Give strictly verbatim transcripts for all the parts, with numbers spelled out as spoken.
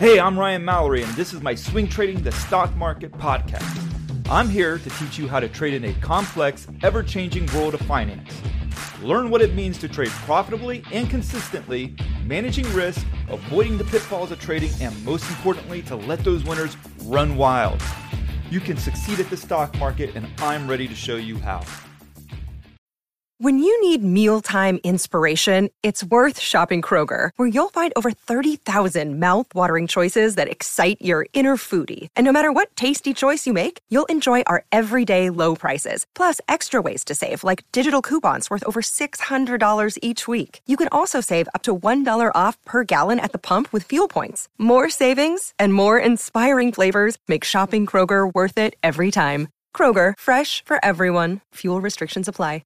Hey, I'm Ryan Mallory, and this is my Swing Trading the Stock Market podcast. I'm here to teach you how to trade in a complex, ever-changing world of finance. Learn what it means to trade profitably and consistently, managing risk, avoiding the pitfalls of trading, and most importantly, to let those winners run wild. You can succeed at the stock market, and I'm ready to show you how. When you need mealtime inspiration, it's worth shopping Kroger, where you'll find over thirty thousand mouth-watering choices that excite your inner foodie. And no matter what tasty choice you make, you'll enjoy our everyday low prices, plus extra ways to save, like digital coupons worth over six hundred dollars each week. You can also save up to one dollar off per gallon at the pump with fuel points. More savings and more inspiring flavors make shopping Kroger worth it every time. Kroger, fresh for everyone. Fuel restrictions apply.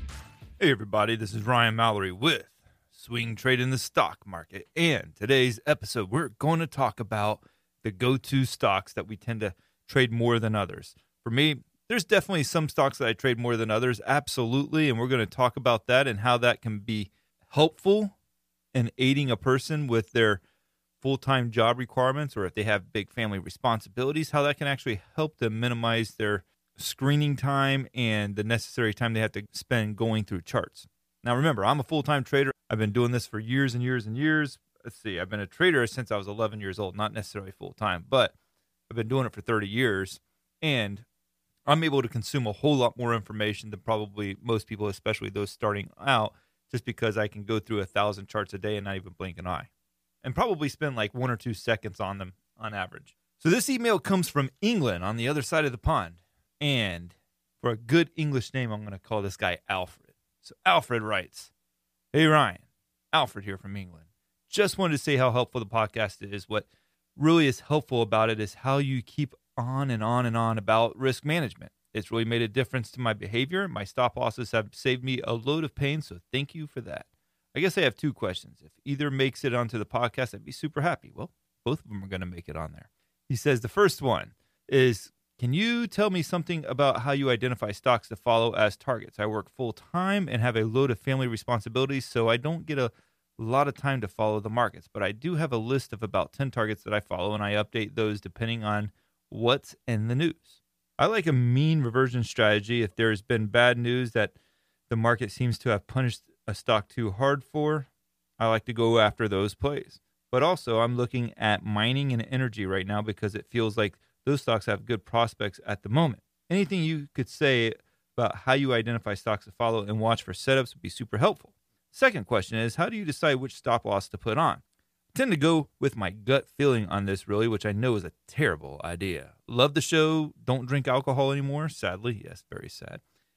Hey everybody, this is Ryan Mallory with Swing Trading the Stock Market, and today's episode we're going to talk about the go-to stocks that we tend to trade more than others. For me, there's definitely some stocks that I trade more than others, absolutely, and we're going to talk about that and how that can be helpful in aiding a person with their full-time job requirements, or if they have big family responsibilities, how that can actually help them minimize their screening time and the necessary time they have to spend going through charts. Now, remember, I'm a full-time trader. I've been doing this for years and years and years. Let's see, I've been a trader since I was eleven years old, not necessarily full-time, but I've been doing it for thirty years, and I'm able to consume a whole lot more information than probably most people, especially those starting out, just because I can go through a thousand charts a day and not even blink an eye, and probably spend like one or two seconds on them on average. So this email comes from England on the other side of the pond. And for a good English name, I'm going to call this guy Alfred. So Alfred writes, "Hey Ryan, Alfred here from England. Just wanted to say how helpful the podcast is. What really is helpful about it is how you keep on and on and on about risk management. It's really made a difference to my behavior. My stop losses have saved me a load of pain, so thank you for that. I guess I have two questions. If either makes it onto the podcast, I'd be super happy." Well, both of them are going to make it on there. He says the first one is, "Can you tell me something about how you identify stocks to follow as targets? I work full-time and have a load of family responsibilities, so I don't get a lot of time to follow the markets. But I do have a list of about ten targets that I follow, and I update those depending on what's in the news. I like a mean reversion strategy. If there's been bad news that the market seems to have punished a stock too hard for, I like to go after those plays. But also, I'm looking at mining and energy right now because it feels like those stocks have good prospects at the moment. Anything you could say about how you identify stocks to follow and watch for setups would be super helpful. Second question is, how do you decide which stop loss to put on? I tend to go with my gut feeling on this, really, which I know is a terrible idea. Love the show. Don't drink alcohol anymore. Sadly, yes, very sad.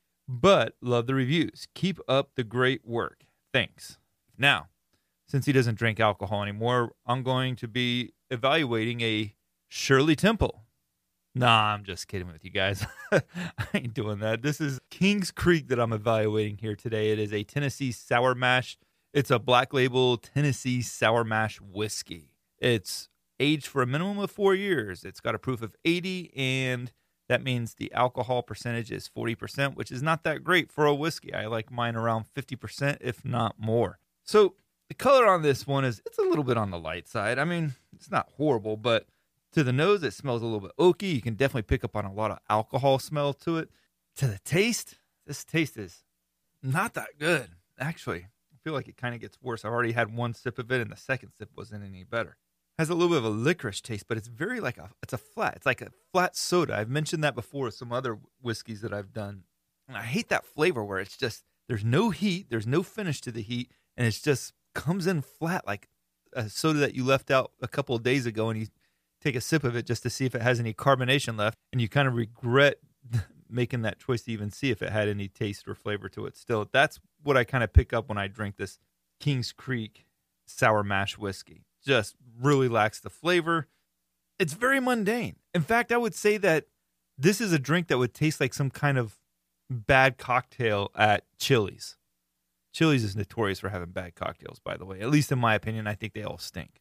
But love the reviews. Keep up the great work. Thanks." Now, since he doesn't drink alcohol anymore, I'm going to be evaluating a Shirley Temple. Nah, I'm just kidding with you guys. I ain't doing that. This is Kings Creek that I'm evaluating here today. It is a Tennessee Sour Mash. It's a black label Tennessee Sour Mash whiskey. It's aged for a minimum of four years. It's got a proof of eighty, and that means the alcohol percentage is forty percent, which is not that great for a whiskey. I like mine around fifty percent, if not more. So the color on this one is, it's a little bit on the light side. I mean, it's not horrible, but to the nose, it smells a little bit oaky. You can definitely pick up on a lot of alcohol smell to it. To the taste, this taste is not that good, actually. I feel like it kind of gets worse. I've already had one sip of it, and the second sip wasn't any better. Has a little bit of a licorice taste, but it's very like a, it's a flat. It's like a flat soda. I've mentioned that before with some other whiskeys that I've done. And I hate that flavor where it's just, there's no heat, there's no finish to the heat, and it's just comes in flat like a soda that you left out a couple of days ago, and you take a sip of it just to see if it has any carbonation left, and you kind of regret making that choice to even see if it had any taste or flavor to it still. That's what I kind of pick up when I drink this Kings Creek Sour Mash whiskey. Just really lacks the flavor. It's very mundane. In fact, I would say that this is a drink that would taste like some kind of bad cocktail at Chili's. Chili's is notorious for having bad cocktails, by the way. At least in my opinion, I think they all stink.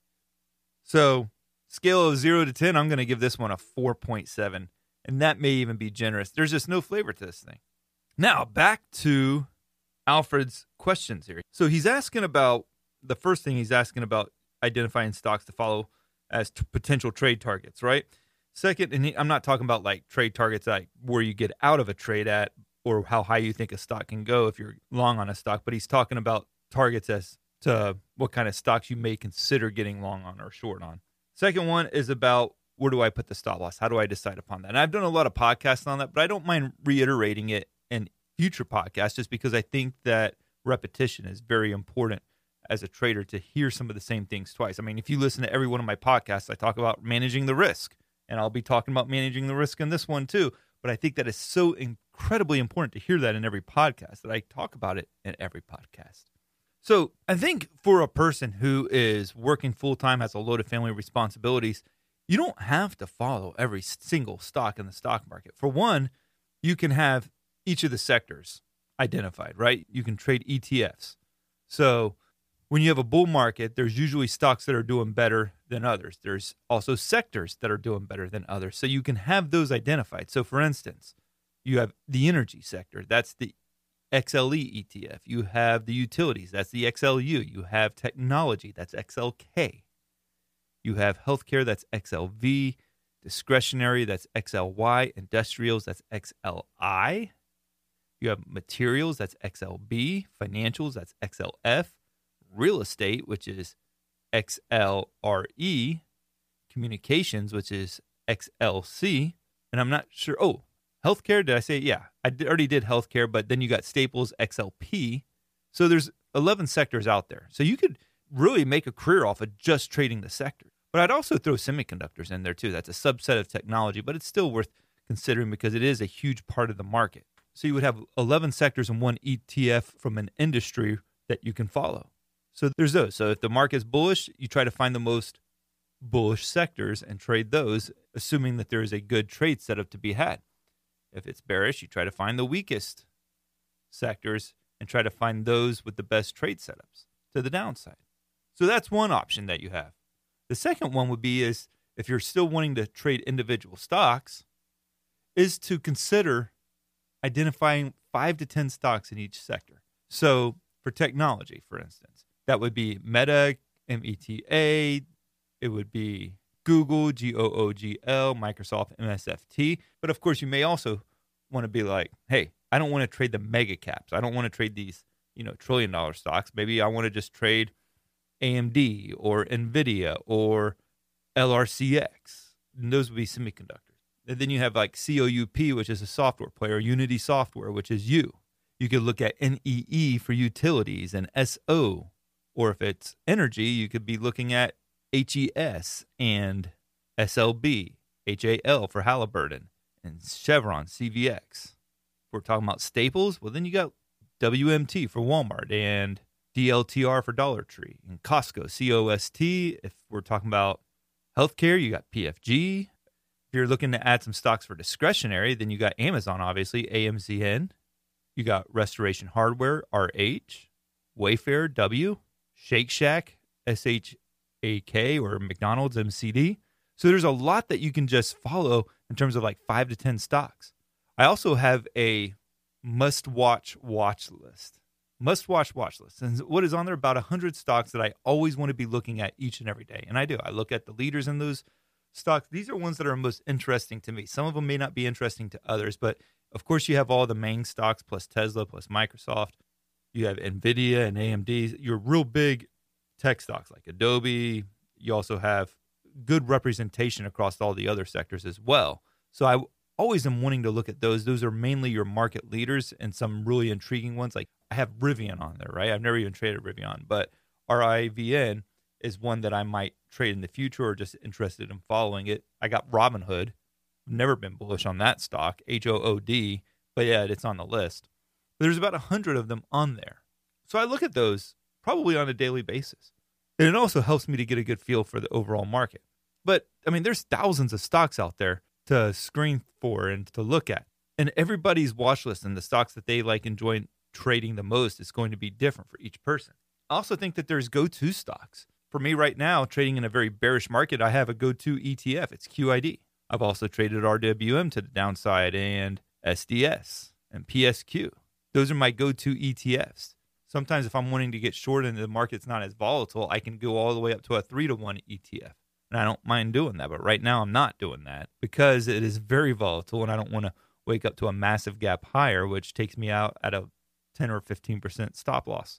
So, scale of zero to ten, I'm going to give this one a four point seven. And that may even be generous. There's just no flavor to this thing. Now, back to Alfred's questions here. So he's asking about, the first thing he's asking about identifying stocks to follow as t- potential trade targets, right? Second, and I'm not talking about like trade targets like where you get out of a trade at or how high you think a stock can go if you're long on a stock, but he's talking about targets as to what kind of stocks you may consider getting long on or short on. Second one is about where do I put the stop loss? How do I decide upon that? And I've done a lot of podcasts on that, but I don't mind reiterating it in future podcasts just because I think that repetition is very important as a trader to hear some of the same things twice. I mean, if you listen to every one of my podcasts, I talk about managing the risk, and I'll be talking about managing the risk in this one too. But I think that is so incredibly important to hear that in every podcast that I talk about it in every podcast. So I think for a person who is working full-time, has a load of family responsibilities, you don't have to follow every single stock in the stock market. For one, you can have each of the sectors identified, right? You can trade E T Fs. So when you have a bull market, there's usually stocks that are doing better than others. There's also sectors that are doing better than others. So you can have those identified. So for instance, you have the energy sector. That's the X L E E T F. You have the utilities. That's the X L U. You have technology. That's X L K. You have healthcare. That's X L V. Discretionary. That's X L Y. Industrials. That's X L I. You have materials. That's X L B. Financials. That's X L F. Real estate, which is X L R E. Communications, which is X L C. And I'm not sure. Oh, healthcare, did I say? Yeah, I did, already did healthcare, but then you got Staples, X L P. So there's eleven sectors out there. So you could really make a career off of just trading the sector. But I'd also throw semiconductors in there too. That's a subset of technology, but it's still worth considering because it is a huge part of the market. So you would have eleven sectors in one E T F from an industry that you can follow. So there's those. So if the market's bullish, you try to find the most bullish sectors and trade those, assuming that there is a good trade setup to be had. If it's bearish, you try to find the weakest sectors and try to find those with the best trade setups to the downside. So that's one option that you have. The second one would be is if you're still wanting to trade individual stocks, is to consider identifying five to ten stocks in each sector. So for technology, for instance, that would be Meta, M E T A. It would be Google, G O O G L, Microsoft, M S F T. But of course, you may also want to be like, hey, I don't want to trade the mega caps. I don't want to trade these, you know, trillion dollar stocks. Maybe I want to just trade A M D or NVIDIA or L R C X. And those would be semiconductors. And then you have like C O U P, which is a software player, Unity Software, which is U. You could look at N E E for utilities and S O. Or if it's energy, you could be looking at H E S and S L B, H A L for Halliburton, and Chevron, C V X. If we're talking about staples, well, then you got W M T for Walmart and D L T R for Dollar Tree and Costco, C O S T. If we're talking about healthcare, you got P F G. If you're looking to add some stocks for discretionary, then you got Amazon, obviously, A M Z N. You got Restoration Hardware, R H, Wayfair, W, Shake Shack, S H A K, or McDonald's, M C D. So there's a lot that you can just follow in terms of like five to ten stocks. I also have a must-watch watch list. Must-watch watch list. And what is on there? About one hundred stocks that I always want to be looking at each and every day. And I do. I look at the leaders in those stocks. These are ones that are most interesting to me. Some of them may not be interesting to others, but of course you have all the main stocks plus Tesla plus Microsoft. You have NVIDIA and A M D. Your real big tech stocks like Adobe. You also have good representation across all the other sectors as well. So I always am wanting to look at those. Those are mainly your market leaders and some really intriguing ones. Like I have Rivian on there, right? I've never even traded Rivian, but R I V N is one that I might trade in the future or just interested in following it. I got Robinhood. Never been bullish on that stock, H O O D, but yeah, it's on the list. There's about one hundred of them on there. So I look at those probably on a daily basis. And it also helps me to get a good feel for the overall market. But, I mean, there's thousands of stocks out there to screen for and to look at. And everybody's watch list and the stocks that they like enjoy trading the most is going to be different for each person. I also think that there's go-to stocks. For me right now, trading in a very bearish market, I have a go-to E T F. It's Q I D. I've also traded R W M to the downside and S D S and P S Q. Those are my go-to E T Fs. Sometimes if I'm wanting to get short and the market's not as volatile, I can go all the way up to a three to one E T F. and I don't mind doing that. But right now I'm not doing that because it is very volatile, and I don't want to wake up to a massive gap higher, which takes me out at a ten or fifteen percent stop loss.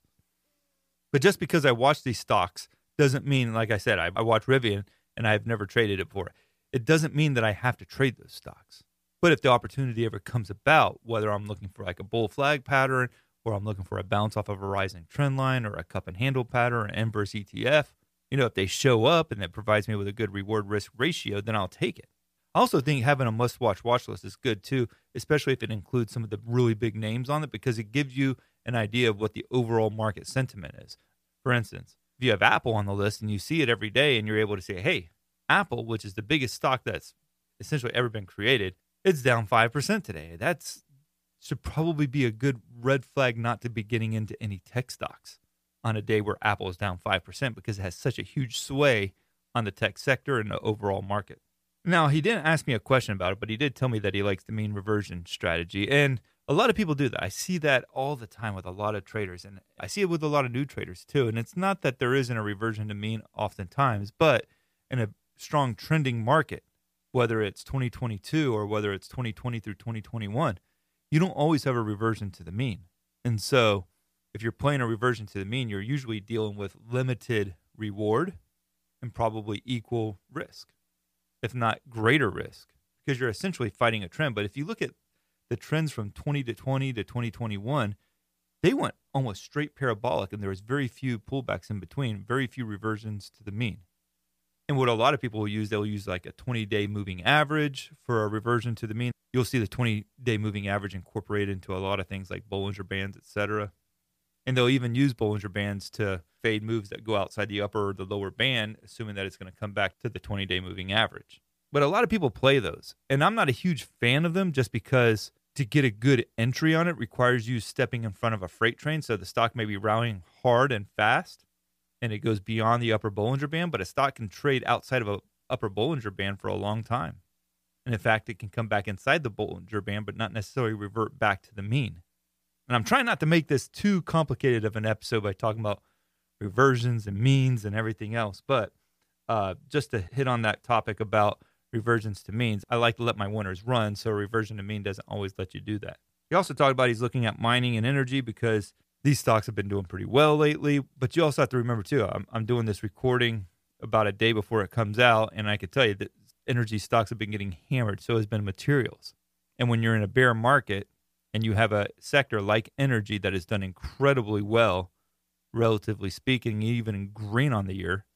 But just because I watch these stocks doesn't mean, like I said, I, I watch Rivian and I've never traded it before. It doesn't mean that I have to trade those stocks. But if the opportunity ever comes about, whether I'm looking for like a bull flag pattern, or I'm looking for a bounce off of a rising trend line, or a cup and handle pattern, or an inverse E T F, you know, if they show up and it provides me with a good reward risk ratio, then I'll take it. I also think having a must-watch watch list is good too, especially if it includes some of the really big names on it, because it gives you an idea of what the overall market sentiment is. For instance, if you have Apple on the list and you see it every day and you're able to say, hey, Apple, which is the biggest stock that's essentially ever been created, it's down five percent today. That's should probably be a good red flag not to be getting into any tech stocks on a day where Apple is down five percent, because it has such a huge sway on the tech sector and the overall market. Now, he didn't ask me a question about it, but he did tell me that he likes the mean reversion strategy. And a lot of people do that. I see that all the time with a lot of traders, and I see it with a lot of new traders too. And it's not that there isn't a reversion to mean oftentimes, but in a strong trending market, whether it's twenty twenty-two or whether it's twenty twenty through twenty twenty-one, you don't always have a reversion to the mean. And so if you're playing a reversion to the mean, you're usually dealing with limited reward and probably equal risk, if not greater risk, because you're essentially fighting a trend. But if you look at the trends from twenty to twenty to twenty twenty-one, they went almost straight parabolic, and there was very few pullbacks in between, very few reversions to the mean. And what a lot of people will use, they'll use like a twenty-day moving average for a reversion to the mean. You'll see the twenty-day moving average incorporated into a lot of things like Bollinger Bands, et cetera. And they'll even use Bollinger Bands to fade moves that go outside the upper or the lower band, assuming that it's going to come back to the twenty-day moving average. But a lot of people play those, and I'm not a huge fan of them just because to get a good entry on it requires you stepping in front of a freight train, so the stock may be rallying hard and fast, and it goes beyond the upper Bollinger Band, but a stock can trade outside of a upper Bollinger Band for a long time. And in fact, it can come back inside the Bollinger Band, but not necessarily revert back to the mean. And I'm trying not to make this too complicated of an episode by talking about reversions and means and everything else, but uh, just to hit on that topic about reversions to means, I like to let my winners run, so reversion to mean doesn't always let you do that. He also talked about he's looking at mining and energy because these stocks have been doing pretty well lately, but you also have to remember too, I'm, I'm doing this recording about a day before it comes out, and I can tell you that energy stocks have been getting hammered, so has been materials. And when you're in a bear market and you have a sector like energy that has done incredibly well, relatively speaking, even in green on the year,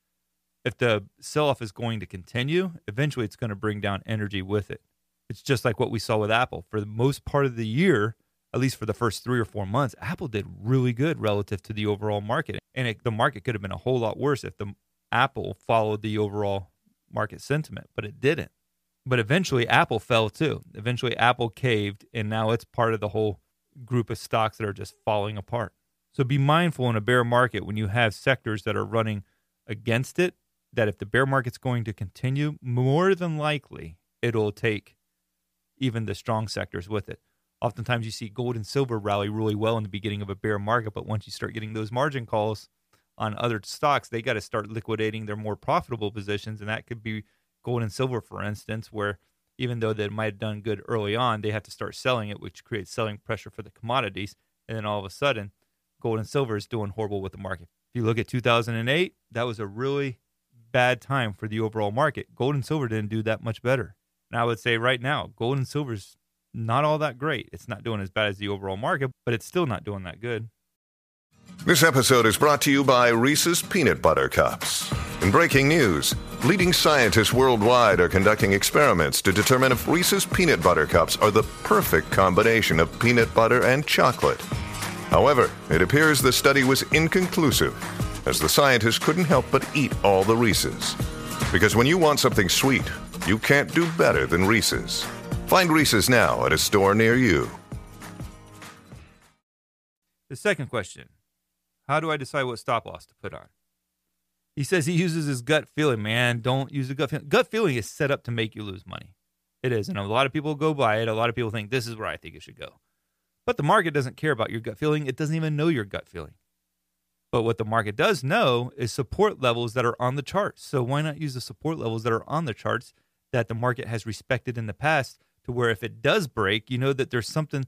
if the sell-off is going to continue, eventually it's going to bring down energy with it. It's just like what we saw with Apple. For the most part of the year, at least for the first three or four months, Apple did really good relative to the overall market. And it, the market could have been a whole lot worse if the Apple followed the overall market sentiment, but it didn't. But eventually Apple fell too. Eventually Apple caved, and now it's part of the whole group of stocks that are just falling apart. So be mindful in a bear market when you have sectors that are running against it, that if the bear market's going to continue, more than likely it'll take even the strong sectors with it. Oftentimes you see gold and silver rally really well in the beginning of a bear market, but once you start getting those margin calls on other stocks, they got to start liquidating their more profitable positions, and that could be gold and silver, for instance, where even though they might have done good early on, they have to start selling it, which creates selling pressure for the commodities, and then all of a sudden, gold and silver is doing horrible with the market. If you look at two thousand eight, that was a really bad time for the overall market. Gold and silver didn't do that much better. And I would say right now, gold and silver's not all that great. It's not doing as bad as the overall market, but it's still not doing that good. This episode is brought to you by Reese's Peanut Butter Cups. In breaking news, leading scientists worldwide are conducting experiments to determine if Reese's Peanut Butter Cups are the perfect combination of peanut butter and chocolate. However, it appears the study was inconclusive, as the scientists couldn't help but eat all the Reese's. Because when you want something sweet, you can't do better than Reese's. Find Reese's now at a store near you. The second question, how do I decide what stop loss to put on? He says he uses his gut feeling. Man, don't use the gut feeling. Gut feeling is set up to make you lose money. It is, and a lot of people go by it. A lot of people think this is where I think it should go. But the market doesn't care about your gut feeling. It doesn't even know your gut feeling. But what the market does know is support levels that are on the charts. So why not use the support levels that are on the charts that the market has respected in the past, to where if it does break, you know that there's something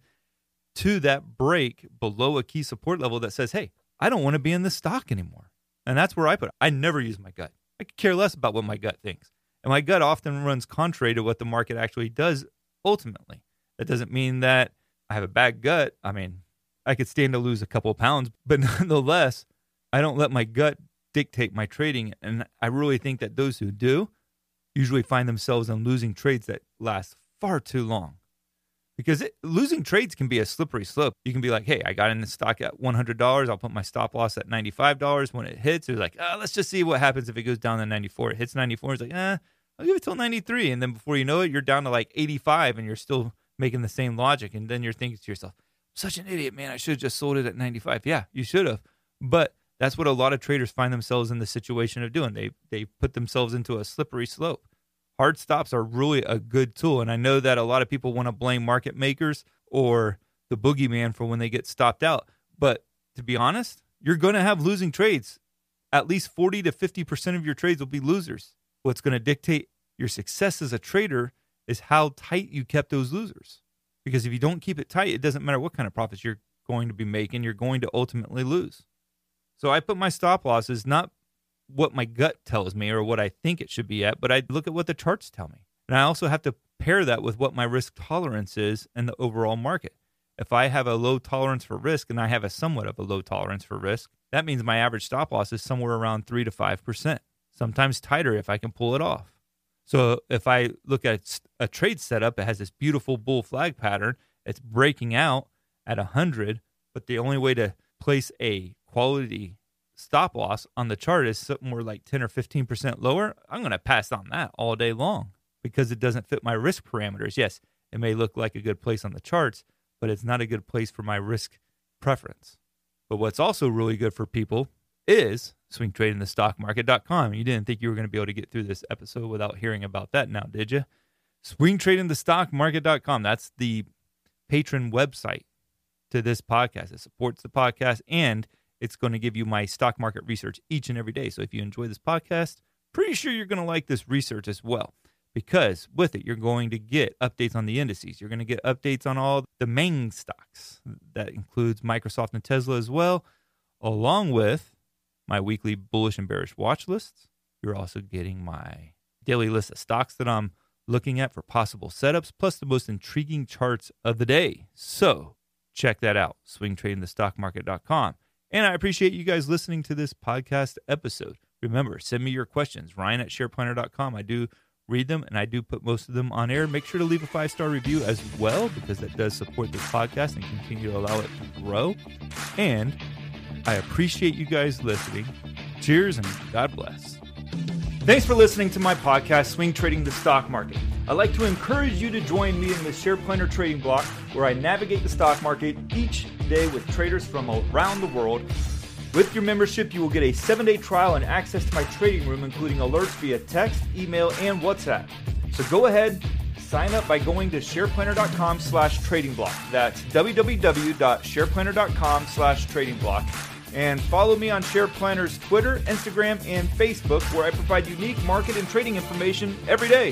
to that break below a key support level that says, hey, I don't want to be in this stock anymore. And that's where I put it. I never use my gut. I could care less about what my gut thinks. And my gut often runs contrary to what the market actually does ultimately. That doesn't mean that I have a bad gut. I mean, I could stand to lose a couple of pounds, but nonetheless, I don't let my gut dictate my trading. And I really think that those who do usually find themselves in losing trades that last far too long. Because it, losing trades can be a slippery slope. You can be like, hey, I got in the stock at one hundred dollars. I'll put my stop loss at ninety-five dollars. When it hits, it's like, oh, let's just see what happens if it goes down to ninety-four. It hits ninety-four. It's like, eh, I'll give it till ninety-three. And then before you know it, you're down to like eighty-five and you're still making the same logic. And then you're thinking to yourself, such an idiot, man. I should have just sold it at ninety-five. Yeah, you should have. But that's what a lot of traders find themselves in the situation of doing. They they put themselves into a slippery slope. Hard stops are really a good tool. And I know that a lot of people want to blame market makers or the boogeyman for when they get stopped out. But to be honest, you're going to have losing trades. At least forty to fifty percent of your trades will be losers. What's going to dictate your success as a trader is how tight you kept those losers. Because if you don't keep it tight, it doesn't matter what kind of profits you're going to be making, you're going to ultimately lose. So I put my stop losses not what my gut tells me or what I think it should be at, but I look at what the charts tell me. And I also have to pair that with what my risk tolerance is in the overall market. If I have a low tolerance for risk and I have a somewhat of a low tolerance for risk, that means my average stop loss is somewhere around three to five percent, sometimes tighter if I can pull it off. So if I look at a trade setup, it has this beautiful bull flag pattern. It's breaking out at one hundred, but the only way to place a quality stop loss on the chart is somewhere like ten or fifteen percent lower, I'm going to pass on that all day long because it doesn't fit my risk parameters. Yes, it may look like a good place on the charts, but it's not a good place for my risk preference. But what's also really good for people is swing trading the stock market dot com. You didn't think you were going to be able to get through this episode without hearing about that now, did you? swing trading the stock market dot com. That's the patron website to this podcast. It supports the podcast, and it's going to give you my stock market research each and every day. So if you enjoy this podcast, pretty sure you're going to like this research as well, because with it, you're going to get updates on the indices. You're going to get updates on all the main stocks. That includes Microsoft and Tesla as well, along with my weekly bullish and bearish watch lists. You're also getting my daily list of stocks that I'm looking at for possible setups, plus the most intriguing charts of the day. So check that out, swing trading the stock market dot com. And I appreciate you guys listening to this podcast episode. Remember, send me your questions, Ryan at share planner dot com. I do read them, and I do put most of them on air. Make sure to leave a five-star review as well, because that does support this podcast and continue to allow it to grow. And I appreciate you guys listening. Cheers, and God bless. Thanks for listening to my podcast, Swing Trading the Stock Market. I'd like to encourage you to join me in the Share Planner Trading Block, where I navigate the stock market each day with traders from around the world. With your membership, you will get a seven-day trial and access to my trading room, including alerts via text, email, and WhatsApp. So go ahead, sign up by going to share planner dot com slash trading block. That's w w w dot share planner dot com slash trading block. And follow me on SharePlanner's Twitter, Instagram, and Facebook, where I provide unique market and trading information every day.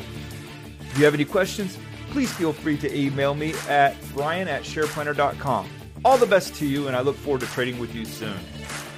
If you have any questions, please feel free to email me at ryan at share planner dot com. All the best to you, and I look forward to trading with you soon.